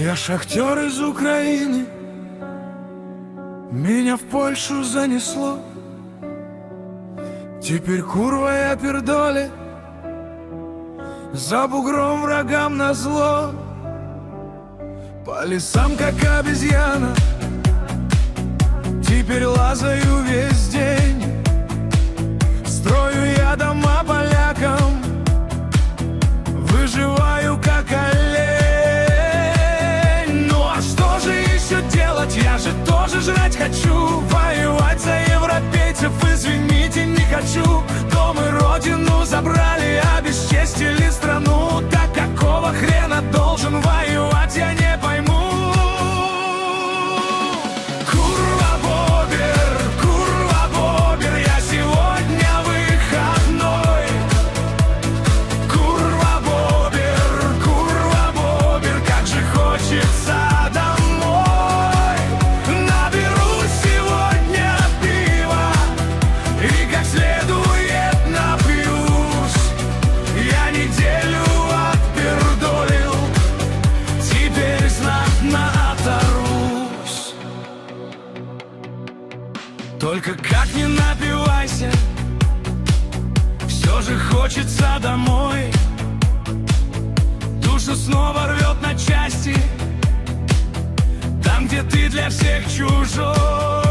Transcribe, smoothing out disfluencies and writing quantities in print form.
Я шахтер из Украины, меня в Польшу занесло. Теперь курва я пердоле, за бугром врагам назло. По лесам, как обезьяна, теперь лазаю весь день. Строю я дома полякам, выживаю как олень. Ну а что же еще делать? Я же тоже жрать хочу. Воевать за европейцев, извините, не хочу. Дом и родину забрали, обесчестили страну. Так какого хрена должен воевать, я не пойму. Только как не напивайся, все же хочется домой. Душу снова рвет на части, там, где ты для всех чужой.